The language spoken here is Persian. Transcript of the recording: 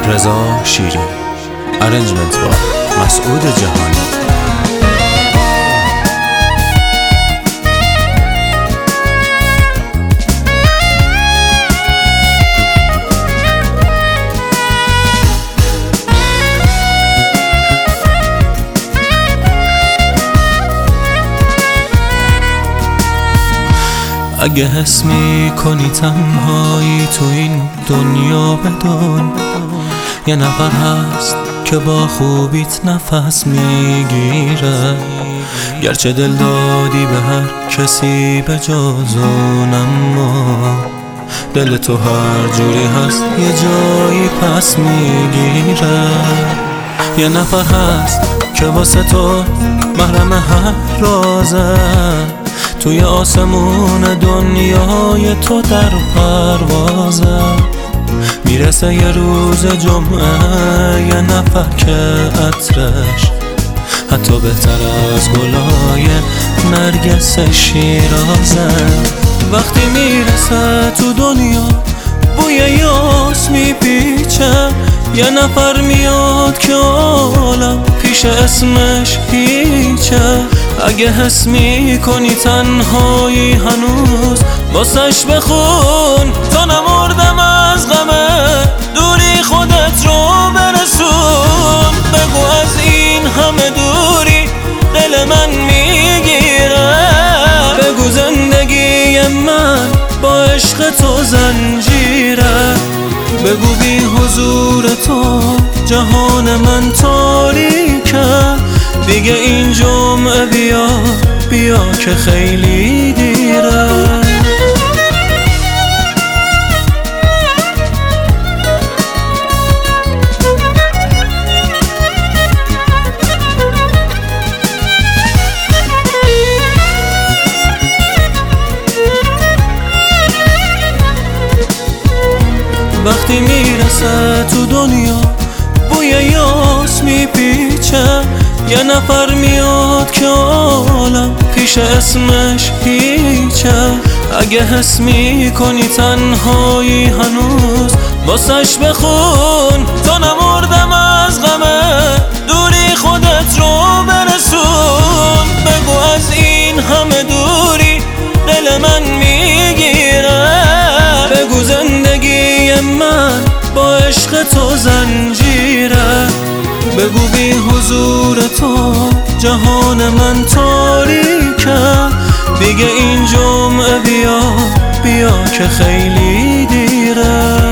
رضا شیری، ارنجمنت با مسعود جهانی. اگه حس میکنی تنهایی تو این دنیا بدون یه نفر هست که با خوبیت نفس میگیره، گرچه دل دادی به هر کسی به جز اون، اما دل تو هر جوری هست یه جایی پس میگیره. یه نفر هست که واسه تو محرم هر رازه، توی آسمون دنیای تو در پروازه. میرسه یه روز جمعه، یه نفر که عطرش حتی بهتر از گلای نرگس شیرازه. وقتی میرسه تو دنیا بوی یاس میپیچه، یه نفر میاد که عالم پیش اسمش هیچه. اگه حس میکنی تنهایی هنوز واسش بخون، تا نمردم از غمه دوری خودت رو برسون. بگو از این همه دوری دل من میگیره، بگو زندگی من با عشق تو زنجیره، بگو بی حضور تو جهان من تاریکه. دیگه این جمعه بیا که خیلی دیره. وقتی میرسه تو دنیا بوی یاس میپیچه، یه نفر میاد که عالم پیش اسمش هیچه. اگه حس میکنی تنهایی هنوز واسش بخون، تا نمردم از غمه دوری خودت رو برسون. بگو از این همه دوری دل من میگیره، بگو زندگی من با عشق تو زنجیره، بگو بی حضور تو جهان من تاریکه. دیگه این جمعه بیا که خیلی دیره.